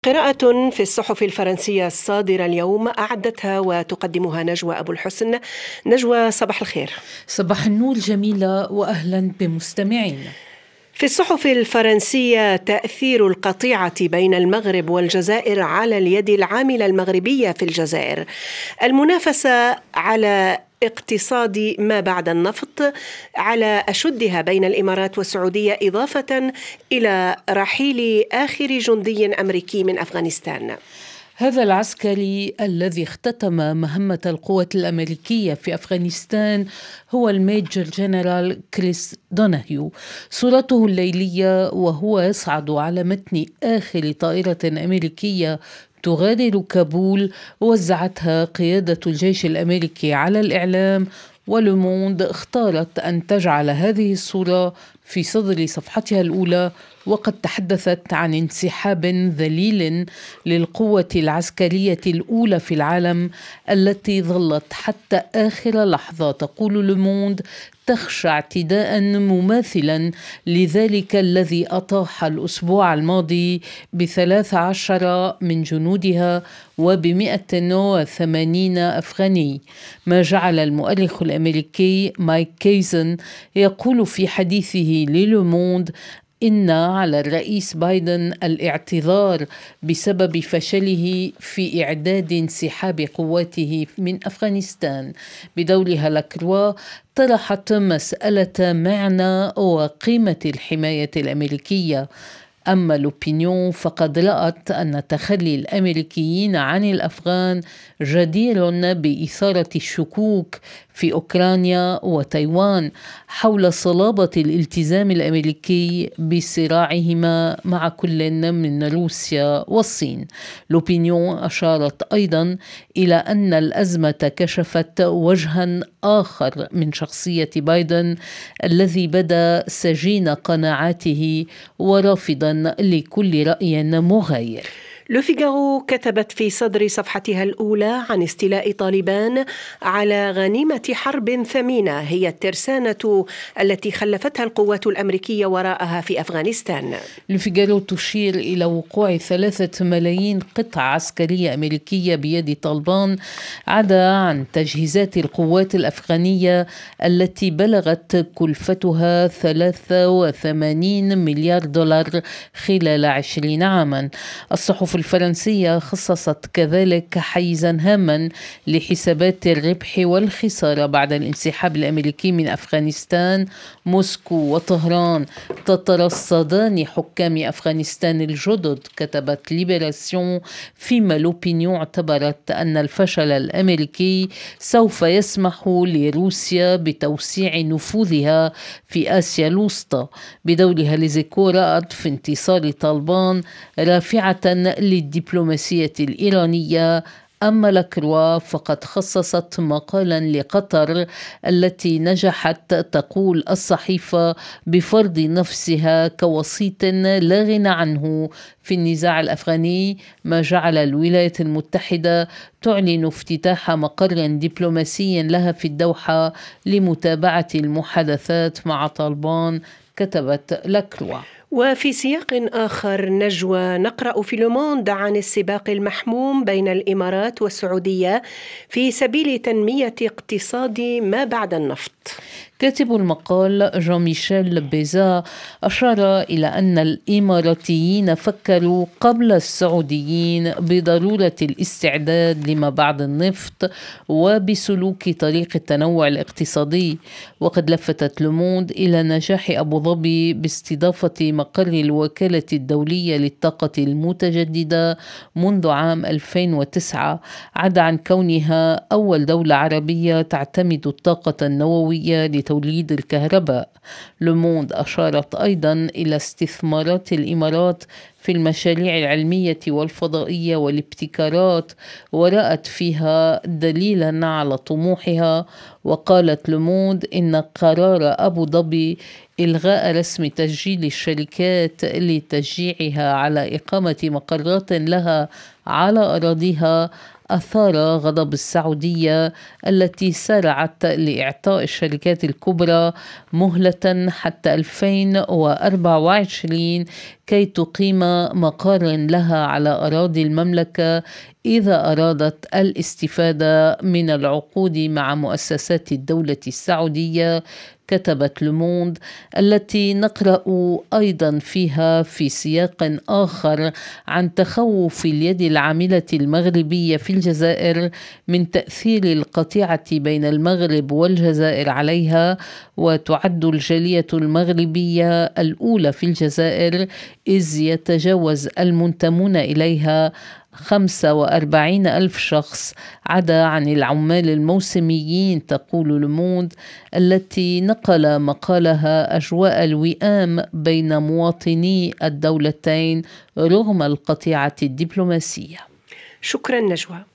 قراءة في الصحف الفرنسية الصادرة اليوم أعدتها وتقدمها نجوى أبو الحسن. نجوى، صباح الخير. صباح النور جميلة، وأهلا بمستمعينا. في الصحف الفرنسية تأثير القطيعة بين المغرب والجزائر على اليد العاملة المغربية في الجزائر، المنافسة على اقتصاد ما بعد النفط على أشدها بين الإمارات والسعودية، إضافة إلى رحيل آخر جندي أمريكي من أفغانستان. هذا العسكري الذي اختتم مهمة القوات الأمريكية في أفغانستان هو الميجر جنرال كريس دوناهيو. صورته الليلية وهو يصعد على متن آخر طائرة أمريكية تغادر كابول وزعتها قيادة الجيش الأمريكي على الإعلام، ولوموند اختارت أن تجعل هذه الصورة في صدر صفحتها الأولى، وقد تحدثت عن انسحاب ذليل للقوة العسكرية الأولى في العالم التي ظلت حتى آخر لحظة، تقول لوموند، تخشى اعتداء مماثلا لذلك الذي أطاح الأسبوع الماضي ب13 من جنودها وب180 أفغاني. ما جعل المؤرخ الأمريكي مايك كيزن يقول في حديثه للوموند إن على الرئيس بايدن الاعتذار بسبب فشله في إعداد انسحاب قواته من أفغانستان. بدورها لاكروا طرحت مسألة معنى وقيمة الحماية الأمريكية. أما لوبينيون فقد رأت أن تخلي الأمريكيين عن الأفغان جدير بإثارة الشكوك في أوكرانيا وتايوان حول صلابة الالتزام الأمريكي بصراعهما مع كل من روسيا والصين. لوبينيون أشارت أيضا إلى أن الأزمة كشفت وجها آخر من شخصية بايدن الذي بدا سجين قناعاته ورافضا لكل رأي مغاير. لو فيغارو كتبت في صدر صفحتها الأولى عن استيلاء طالبان على غنيمة حرب ثمينة هي الترسانة التي خلفتها القوات الأمريكية وراءها في أفغانستان. لو فيغارو تشير إلى وقوع 3 ملايين قطعة عسكرية أمريكية بيد طالبان، عدا عن تجهيزات القوات الأفغانية التي بلغت كلفتها 83 مليار دولار خلال 20 عاما. الصحف الفرنسية خصصت كذلك حيزا هاما لحسابات الربح والخسارة بعد الانسحاب الأمريكي من أفغانستان. موسكو وطهران تترصدان حكام أفغانستان الجدد، كتبت ليبراسيون، فيما لوبينيون اعتبرت أن الفشل الأمريكي سوف يسمح لروسيا بتوسيع نفوذها في آسيا الوسطى. بدورها ليزيكو رأت في انتصار طالبان رافعة للدبلوماسية الإيرانية. أما لاكروا فقد خصصت مقالا لقطر التي نجحت، تقول الصحيفة، بفرض نفسها كوسيط لا غنى عنه في النزاع الأفغاني، ما جعل الولايات المتحدة تعلن افتتاح مقر دبلوماسي لها في الدوحة لمتابعة المحادثات مع طالبان، كتبت لاكروا. وفي سياق آخر نجوى، نقرأ في لوموند عن السباق المحموم بين الإمارات والسعودية في سبيل تنمية اقتصاد ما بعد النفط. كاتب المقال جان ميشيل بيزا أشار إلى أن الإماراتيين فكروا قبل السعوديين بضرورة الاستعداد لما بعد النفط وبسلوك طريق التنوع الاقتصادي. وقد لفتت لوموند إلى نجاح أبو ظبي باستضافة مقر الوكالة الدولية للطاقة المتجددة منذ عام 2009، عدا عن كونها أول دولة عربية تعتمد الطاقة النووية لتوليد الكهرباء. لوموند أشارت أيضا إلى استثمارات الإمارات في المشاريع العلمية والفضائية والابتكارات، ورأت فيها دليلا على طموحها. وقالت لوموند إن قرار أبو ظبي إلغاء رسم تسجيل الشركات لتشجيعها على إقامة مقرات لها على أراضيها أثار غضب السعودية التي سارعت لإعطاء الشركات الكبرى مهلة حتى 2024 كي تقيم مقر لها على أراضي المملكة إذا أرادت الاستفادة من العقود مع مؤسسات الدولة السعودية، كتبت لوموند، التي نقرأ أيضا فيها في سياق آخر عن تخوف اليد العاملة المغربية في الجزائر من تأثير القطيعة بين المغرب والجزائر عليها. وتعد الجالية المغربية الأولى في الجزائر إذ يتجاوز المنتمون إليها 45 ألف شخص، عدا عن العمال الموسميين، تقول لوموند، التي نقل مقالها أجواء الوئام بين مواطني الدولتين رغم القطيعة الدبلوماسية. شكرا نجوى.